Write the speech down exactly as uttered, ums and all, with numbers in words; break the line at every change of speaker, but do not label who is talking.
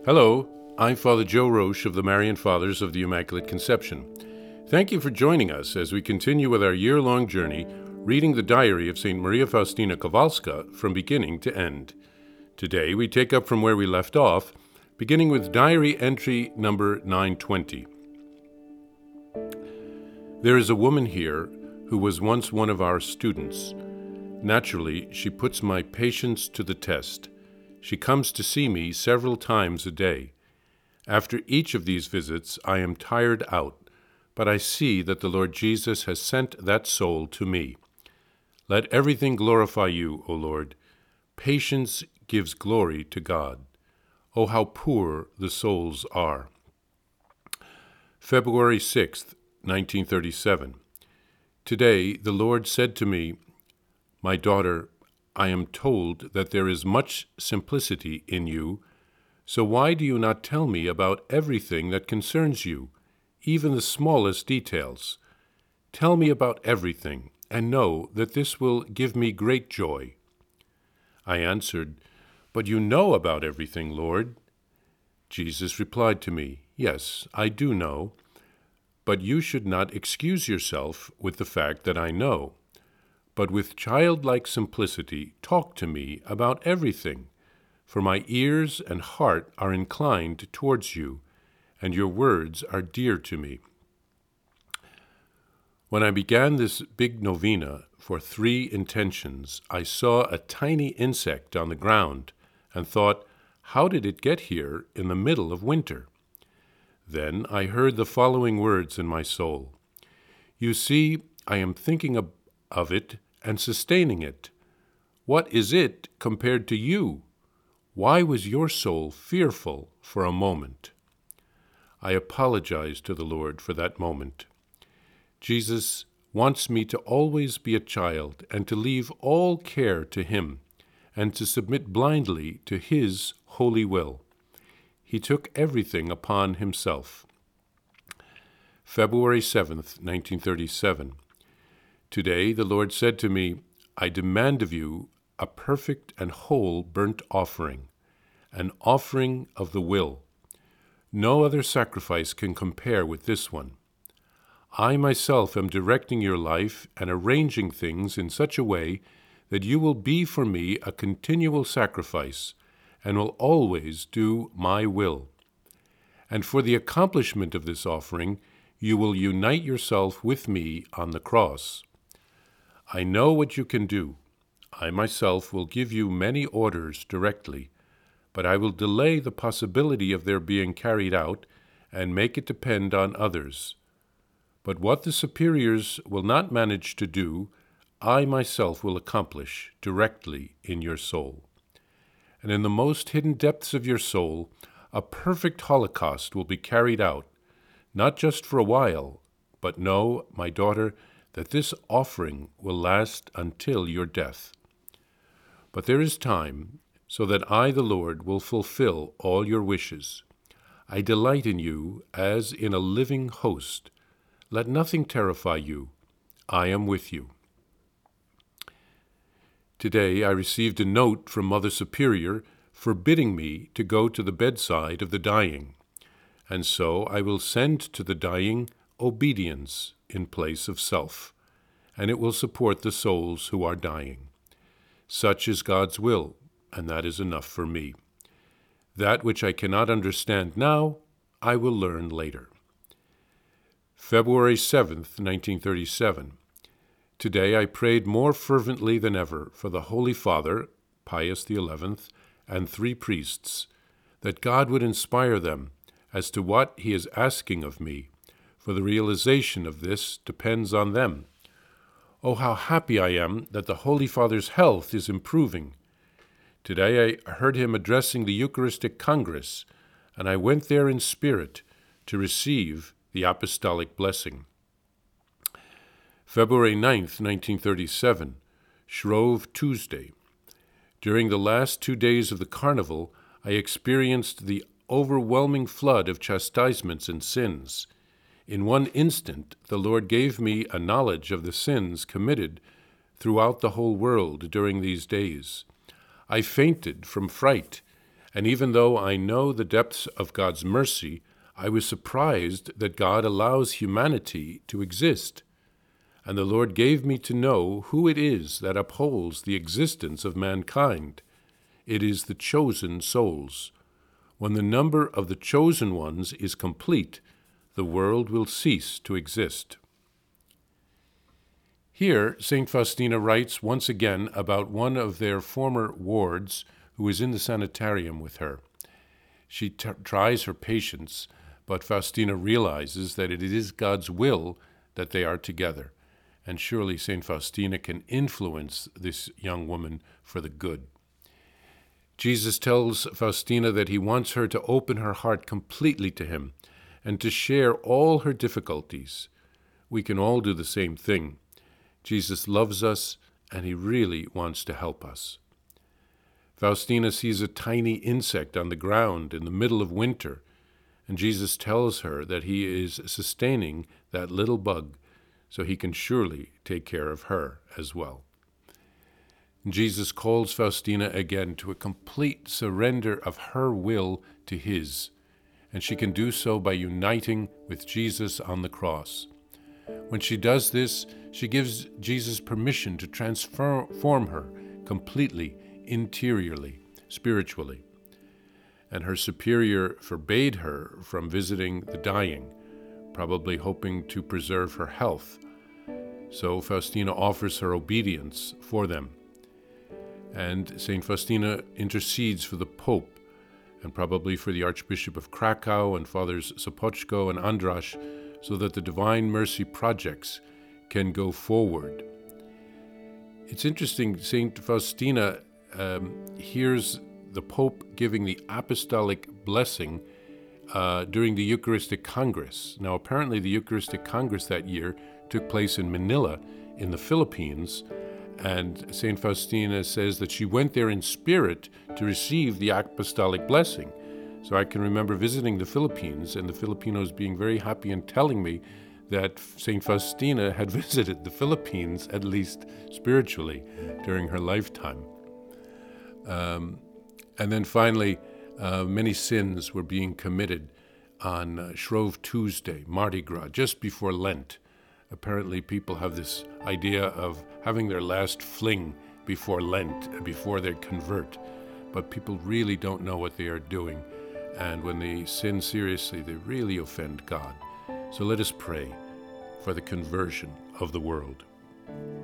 Hello, I'm Father Joe Roche of the Marian Fathers of the Immaculate Conception. Thank you for joining us as we continue with our year-long journey reading the diary of Saint Maria Faustina Kowalska from beginning to end. Today we take up from where we left off, beginning with diary entry number nine twenty. There is a woman here who was once one of our students. Naturally, she puts my patience to the test. She comes to see me several times a day. After each of these visits, I am tired out, but I see that the Lord Jesus has sent that soul to me. Let everything glorify you, O Lord. Patience gives glory to God. Oh, how poor the souls are. February sixth, nineteen thirty-seven. Today the Lord said to me, "My daughter, I am told that there is much simplicity in you, so why do you not tell me about everything that concerns you, even the smallest details? Tell me about everything, and know that this will give me great joy." I answered, "But you know about everything, Lord." Jesus replied to me, "Yes, I do know, but you should not excuse yourself with the fact that I know. But with childlike simplicity, talk to me about everything, for my ears and heart are inclined towards you, and your words are dear to me." When I began this big novena for three intentions, I saw a tiny insect on the ground and thought, how did it get here in the middle of winter? Then I heard the following words in my soul. You see, I am thinking of, of it and sustaining it. What is it compared to you? Why was your soul fearful for a moment? I apologize to the Lord for that moment. Jesus wants me to always be a child and to leave all care to Him and to submit blindly to His holy will. He took everything upon Himself. February seventh, nineteen thirty-seven. Today the Lord said to me, I demand of you a perfect and whole burnt offering, an offering of the will. No other sacrifice can compare with this one. I myself am directing your life and arranging things in such a way that you will be for me a continual sacrifice and will always do my will. And for the accomplishment of this offering, you will unite yourself with me on the cross. I know what you can do. I myself will give you many orders directly, but I will delay the possibility of their being carried out and make it depend on others. But what the superiors will not manage to do, I myself will accomplish directly in your soul. And in the most hidden depths of your soul, a perfect holocaust will be carried out, not just for a while, but know, my daughter, that this offering will last until your death. But there is time, so that I, the Lord, will fulfill all your wishes. I delight in you as in a living host. Let nothing terrify you. I am with you. Today I received a note from Mother Superior forbidding me to go to the bedside of the dying, and so I will send to the dying obedience in place of self, and it will support the souls who are dying. Such is God's will, and that is enough for me. That which I cannot understand now, I will learn later. February seventh, nineteen thirty-seven. Today I prayed more fervently than ever for the Holy Father, Pius the Eleventh, and three priests, that God would inspire them as to what He is asking of me, for the realization of this depends on them. Oh, how happy I am that the Holy Father's health is improving. Today I heard him addressing the Eucharistic Congress, and I went there in spirit to receive the apostolic blessing. February ninth, nineteen thirty-seven, Shrove Tuesday. During the last two days of the Carnival, I experienced the overwhelming flood of chastisements and sins. In one instant, the Lord gave me a knowledge of the sins committed throughout the whole world during these days. I fainted from fright And even though I know the depths of God's mercy, I was surprised that God allows humanity to exist. And the Lord gave me to know who it is that upholds the existence of mankind. It is the chosen souls. When the number of the chosen ones is complete, the world will cease to exist. Here, Saint Faustina writes once again about one of their former wards who is in the sanitarium with her. She t- tries her patience, but Faustina realizes that it is God's will that they are together, and surely Saint Faustina can influence this young woman for the good. Jesus tells Faustina that he wants her to open her heart completely to him and to share all her difficulties. We can all do the same thing. Jesus loves us, and he really wants to help us. Faustina sees a tiny insect on the ground in the middle of winter, and Jesus tells her that he is sustaining that little bug, so he can surely take care of her as well. Jesus calls Faustina again to a complete surrender of her will to his, and she can do so by uniting with Jesus on the cross. When she does this, she gives Jesus permission to transform her completely, interiorly, spiritually. And her superior forbade her from visiting the dying, probably hoping to preserve her health. So Faustina offers her obedience for them. And Saint Faustina intercedes for the Pope, and probably for the Archbishop of Krakow and Fathers Sopoćko and Andrasz, so that the Divine Mercy projects can go forward. It's interesting, Saint Faustina um, hears the Pope giving the apostolic blessing uh, during the Eucharistic Congress. Now, apparently the Eucharistic Congress that year took place in Manila in the Philippines, and Saint Faustina says that she went there in spirit to receive the apostolic blessing. So I can remember visiting the Philippines and the Filipinos being very happy and telling me that Saint Faustina had visited the Philippines, at least spiritually, during her lifetime. Um, and then finally, uh, many sins were being committed on uh, Shrove Tuesday, Mardi Gras, just before Lent. Apparently people have this idea of having their last fling before Lent, before they convert. But people really don't know what they are doing. And when they sin seriously, they really offend God. So let us pray for the conversion of the world.